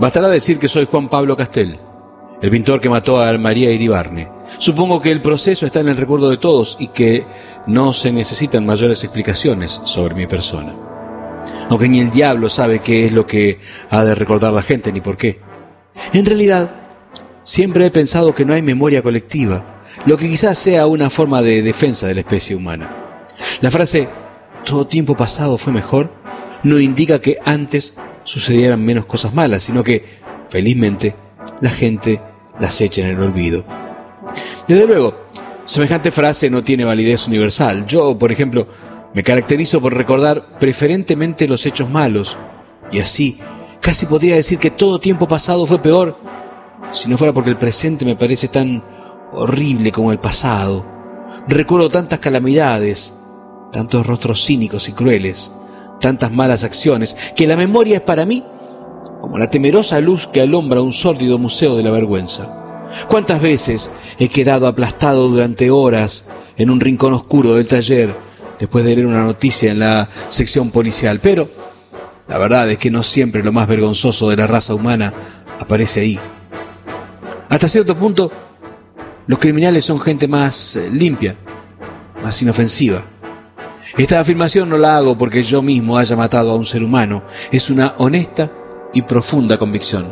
Bastará decir que soy Juan Pablo Castel, el pintor que mató a María Iribarne. Supongo que el proceso está en el recuerdo de todos y que no se necesitan mayores explicaciones sobre mi persona. Aunque ni el diablo sabe qué es lo que ha de recordar la gente ni por qué. En realidad, siempre he pensado que no hay memoria colectiva, lo que quizás sea una forma de defensa de la especie humana. La frase «todo tiempo pasado fue mejor» no indica que antes sucedieran menos cosas malas, sino que, felizmente, la gente las echa en el olvido. Desde luego, semejante frase no tiene validez universal. Yo, por ejemplo, me caracterizo por recordar preferentemente los hechos malos, y así casi podría decir que todo tiempo pasado fue peor, si no fuera porque el presente me parece tan horrible como el pasado. Recuerdo tantas calamidades, tantos rostros cínicos y crueles, tantas malas acciones, que la memoria es para mí como la temerosa luz que alumbra un sórdido museo de la vergüenza. ¿Cuántas veces he quedado aplastado durante horas en un rincón oscuro del taller después de leer una noticia en la sección policial? Pero la verdad es que no siempre lo más vergonzoso de la raza humana aparece ahí. Hasta cierto punto, los criminales son gente más limpia, más inofensiva. Esta afirmación no la hago porque yo mismo haya matado a un ser humano. Es una honesta y profunda convicción.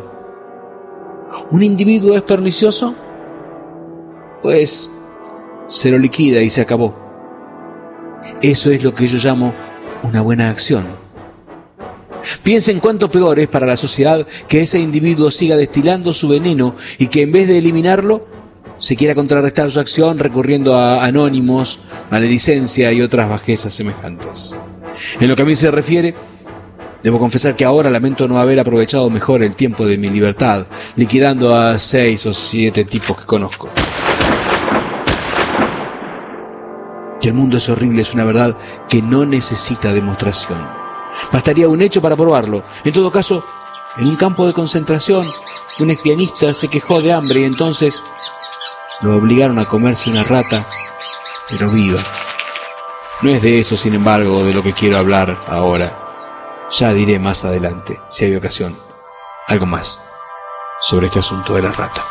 ¿Un individuo es pernicioso? Pues se lo liquida y se acabó. Eso es lo que yo llamo una buena acción. Piensen cuánto peor es para la sociedad que ese individuo siga destilando su veneno y que en vez de eliminarlo, se quiera contrarrestar su acción recurriendo a anónimos, maledicencia y otras bajezas semejantes. En lo que a mí se refiere, debo confesar que ahora lamento no haber aprovechado mejor el tiempo de mi libertad, liquidando a 6 o 7 tipos que conozco. Que el mundo es horrible es una verdad que no necesita demostración. Bastaría un hecho para probarlo. En todo caso, en un campo de concentración, un expianista se quejó de hambre y entonces lo obligaron a comerse una rata, pero viva. No es de eso, sin embargo, de lo que quiero hablar ahora. Ya diré más adelante, si hay ocasión, algo más sobre este asunto de la rata.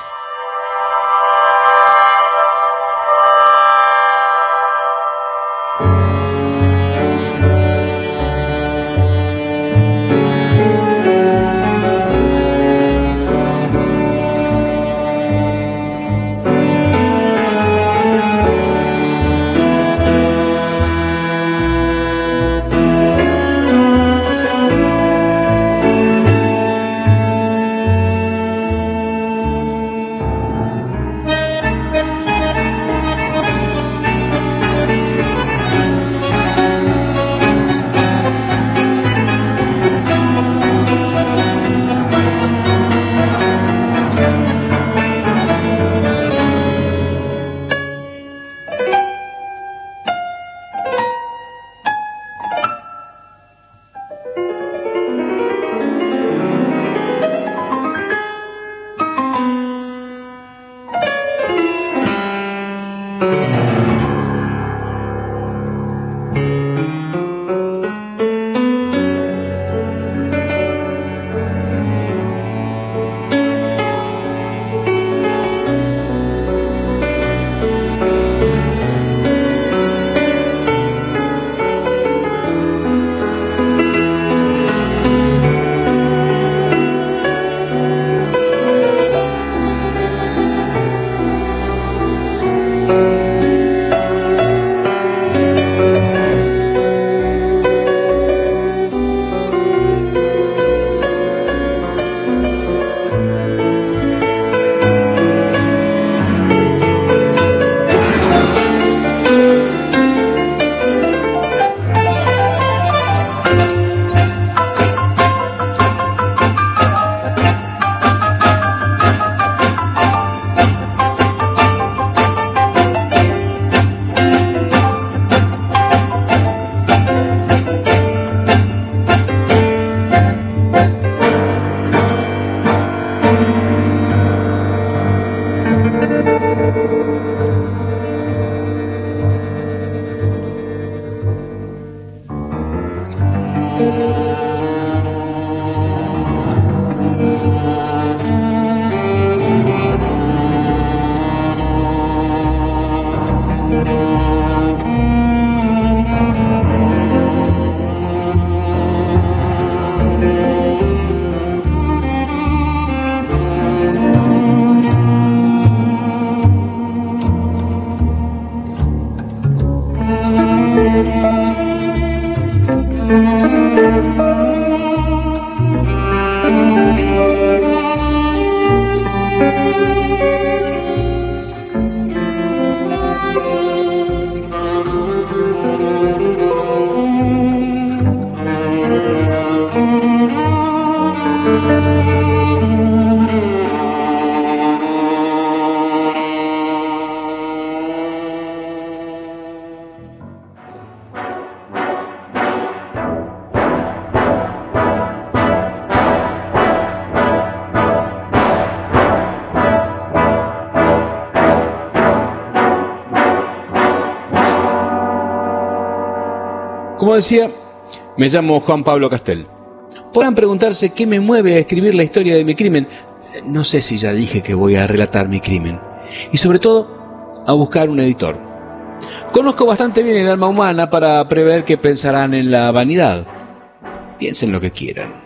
Como decía, me llamo Juan Pablo Castel. Podrán preguntarse qué me mueve a escribir la historia de mi crimen. No sé si ya dije que voy a relatar mi crimen. Y sobre todo, a buscar un editor. Conozco bastante bien el alma humana para prever que pensarán en la vanidad. Piensen lo que quieran.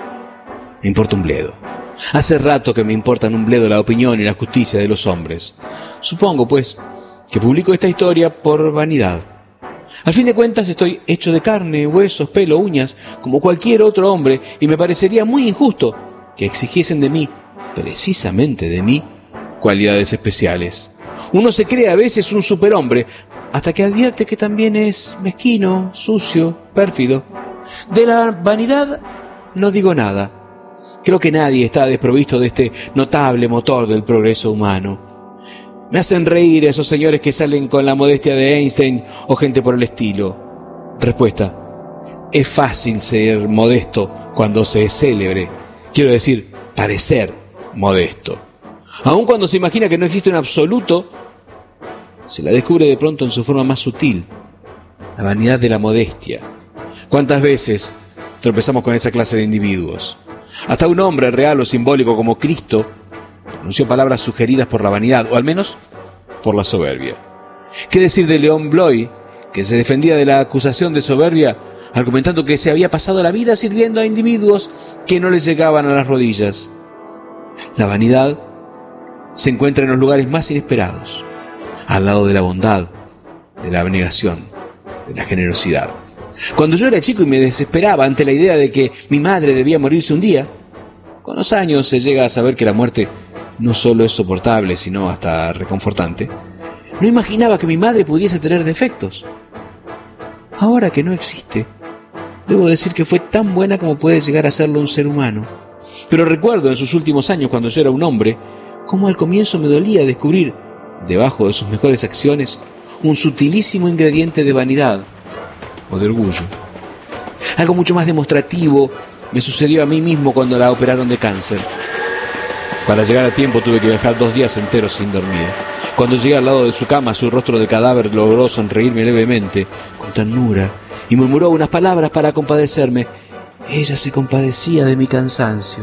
Me importa un bledo. Hace rato que me importan un bledo la opinión y la justicia de los hombres. Supongo, pues, que publico esta historia por vanidad. Al fin de cuentas estoy hecho de carne, huesos, pelo, uñas, como cualquier otro hombre, y me parecería muy injusto que exigiesen de mí, precisamente de mí, cualidades especiales. Uno se cree a veces un superhombre, hasta que advierte que también es mezquino, sucio, pérfido. De la vanidad no digo nada. Creo que nadie está desprovisto de este notable motor del progreso humano. Me hacen reír esos señores que salen con la modestia de Einstein o gente por el estilo. Respuesta: es fácil ser modesto cuando se es célebre. Quiero decir, parecer modesto. Aun cuando se imagina que no existe un absoluto, se la descubre de pronto en su forma más sutil, la vanidad de la modestia. ¿Cuántas veces tropezamos con esa clase de individuos? Hasta un hombre real o simbólico como Cristo pronunció palabras sugeridas por la vanidad, o al menos por la soberbia. ¿Qué decir de León Bloy, que se defendía de la acusación de soberbia, argumentando que se había pasado la vida sirviendo a individuos que no les llegaban a las rodillas? La vanidad se encuentra en los lugares más inesperados, al lado de la bondad, de la abnegación, de la generosidad. Cuando yo era chico y me desesperaba ante la idea de que mi madre debía morirse un día, con los años se llega a saber que la muerte no solo es soportable, sino hasta reconfortante. No imaginaba que mi madre pudiese tener defectos. Ahora que no existe, debo decir que fue tan buena como puede llegar a serlo un ser humano. Pero recuerdo en sus últimos años, cuando yo era un hombre, cómo al comienzo me dolía descubrir, debajo de sus mejores acciones, un sutilísimo ingrediente de vanidad o de orgullo. Algo mucho más demostrativo me sucedió a mí mismo cuando la operaron de cáncer. Para llegar a tiempo tuve que viajar 2 días enteros sin dormir. Cuando llegué al lado de su cama, su rostro de cadáver logró sonreírme levemente, con ternura, y murmuró unas palabras para compadecerme. Ella se compadecía de mi cansancio.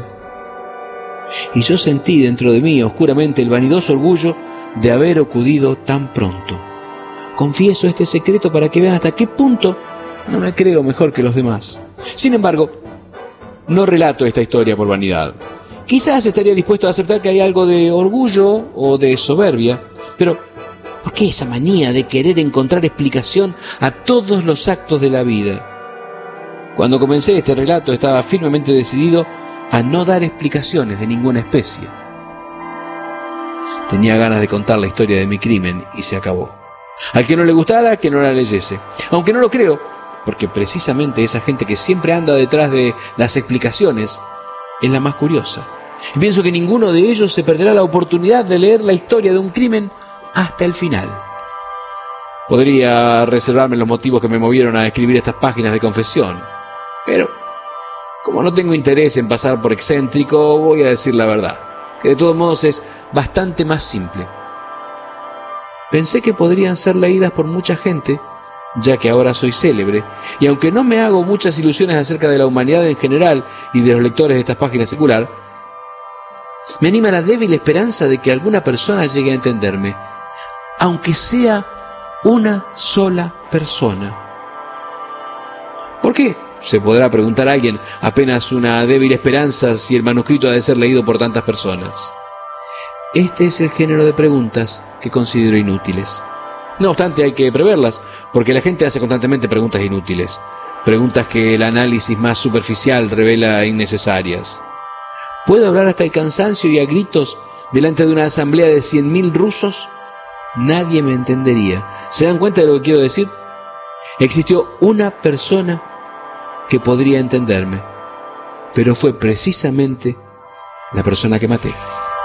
Y yo sentí dentro de mí oscuramente el vanidoso orgullo de haber acudido tan pronto. Confieso este secreto para que vean hasta qué punto no me creo mejor que los demás. Sin embargo, no relato esta historia por vanidad. Quizás estaría dispuesto a aceptar que hay algo de orgullo o de soberbia, pero ¿por qué esa manía de querer encontrar explicación a todos los actos de la vida? Cuando comencé este relato estaba firmemente decidido a no dar explicaciones de ninguna especie. Tenía ganas de contar la historia de mi crimen y se acabó. Al que no le gustara, que no la leyese. Aunque no lo creo, porque precisamente esa gente que siempre anda detrás de las explicaciones es la más curiosa. Y pienso que ninguno de ellos se perderá la oportunidad de leer la historia de un crimen hasta el final. Podría reservarme los motivos que me movieron a escribir estas páginas de confesión, pero como no tengo interés en pasar por excéntrico, voy a decir la verdad, que de todos modos es bastante más simple. Pensé que podrían ser leídas por mucha gente, ya que ahora soy célebre, y aunque no me hago muchas ilusiones acerca de la humanidad en general y de los lectores de estas páginas secular, me anima la débil esperanza de que alguna persona llegue a entenderme, aunque sea una sola persona. ¿Por qué? Se podrá preguntar alguien, apenas una débil esperanza si el manuscrito ha de ser leído por tantas personas. Este es el género de preguntas que considero inútiles. No obstante, hay que preverlas, porque la gente hace constantemente preguntas inútiles, preguntas que el análisis más superficial revela innecesarias. Puedo hablar hasta el cansancio y a gritos delante de una asamblea de 100.000 rusos, nadie me entendería. ¿Se dan cuenta de lo que quiero decir? Existió una persona que podría entenderme, pero fue precisamente la persona que maté.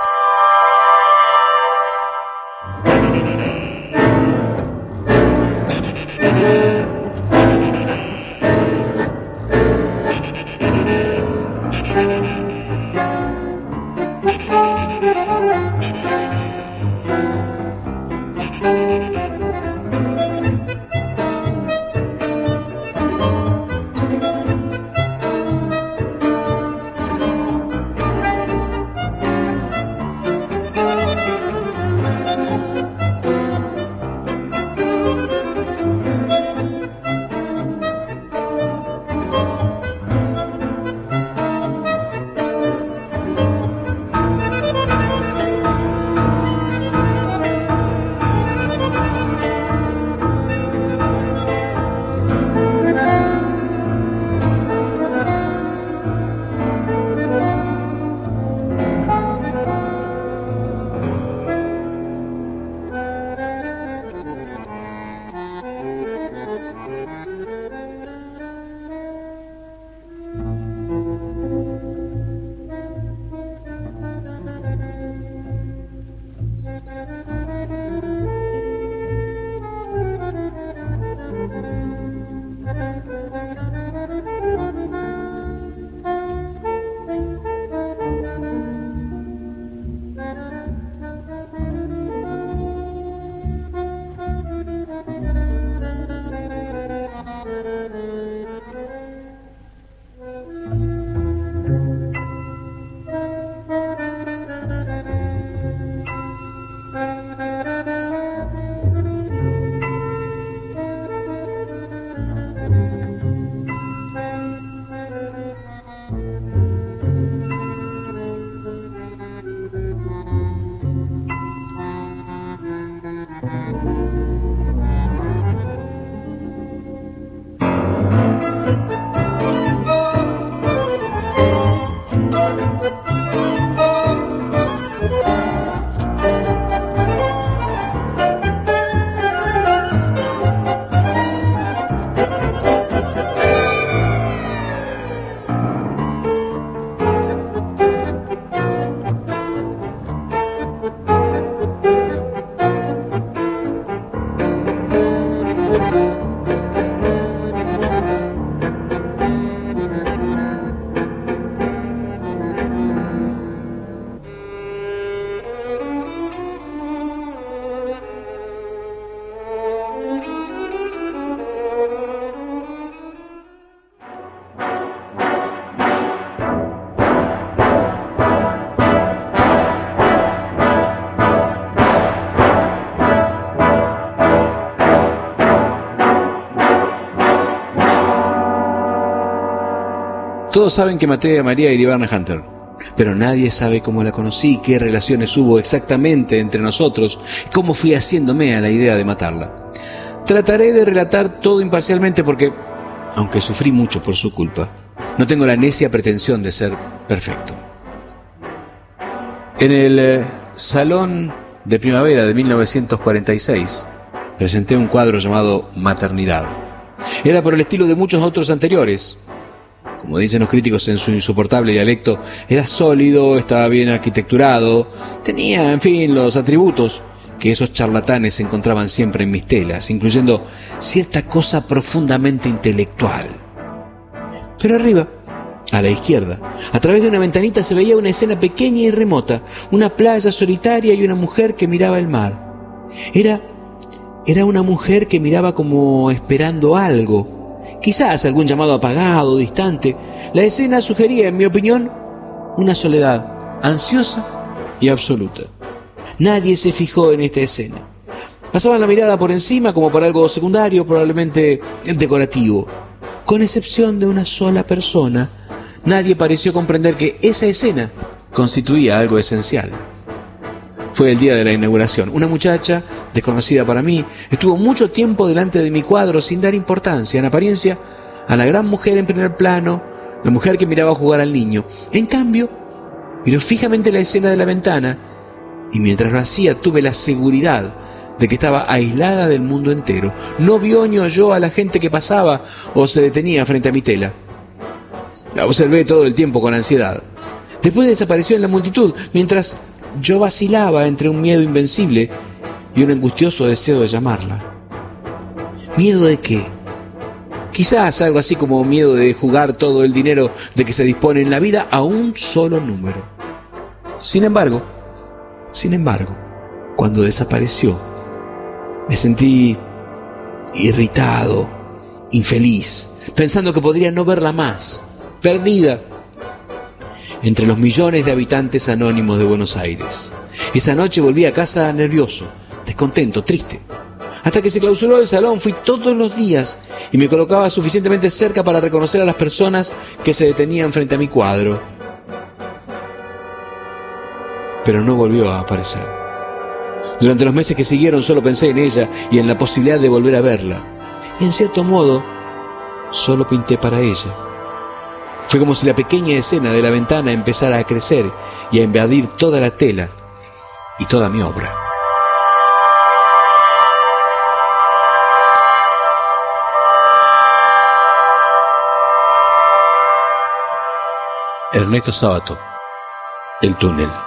Todos saben que maté a María Iribarne Hunter, pero nadie sabe cómo la conocí, qué relaciones hubo exactamente entre nosotros, cómo fui haciéndome a la idea de matarla. Trataré de relatar todo imparcialmente porque, aunque sufrí mucho por su culpa, no tengo la necia pretensión de ser perfecto. En el Salón de Primavera de 1946 presenté un cuadro llamado Maternidad. Era por el estilo de muchos otros anteriores. Como dicen los críticos en su insoportable dialecto, era sólido, estaba bien arquitecturado, tenía, en fin, los atributos que esos charlatanes encontraban siempre en mis telas, incluyendo cierta cosa profundamente intelectual. Pero arriba, a la izquierda, a través de una ventanita se veía una escena pequeña y remota, una playa solitaria y una mujer que miraba el mar. Era una mujer que miraba como esperando algo, quizás algún llamado apagado, distante. La escena sugería, en mi opinión, una soledad ansiosa y absoluta. Nadie se fijó en esta escena. Pasaban la mirada por encima como por algo secundario, probablemente decorativo. Con excepción de una sola persona, nadie pareció comprender que esa escena constituía algo esencial. Fue el día de la inauguración. Una muchacha, desconocida para mí, estuvo mucho tiempo delante de mi cuadro sin dar importancia, en apariencia, a la gran mujer en primer plano, la mujer que miraba jugar al niño. En cambio, miró fijamente la escena de la ventana Y mientras lo hacía tuve la seguridad de que estaba aislada del mundo entero. No vio ni oyó a la gente que pasaba o se detenía frente a mi tela. La observé todo el tiempo con ansiedad. Después desapareció en la multitud, mientras yo vacilaba entre un miedo invencible y un angustioso deseo de llamarla. ¿Miedo de qué? Quizás algo así como miedo de jugar todo el dinero de que se dispone en la vida a un solo número. Sin embargo, cuando desapareció, me sentí irritado, infeliz, pensando que podría no verla más, perdida entre los millones de habitantes anónimos de Buenos Aires. Esa noche volví a casa nervioso, descontento, triste. Hasta que se clausuró el salón, fui todos los días y me colocaba suficientemente cerca para reconocer a las personas que se detenían frente a mi cuadro. Pero no volvió a aparecer. Durante los meses que siguieron solo pensé en ella y en la posibilidad de volver a verla. Y en cierto modo, solo pinté para ella. Fue como si la pequeña escena de la ventana empezara a crecer y a invadir toda la tela y toda mi obra. Ernesto Sábato, El túnel.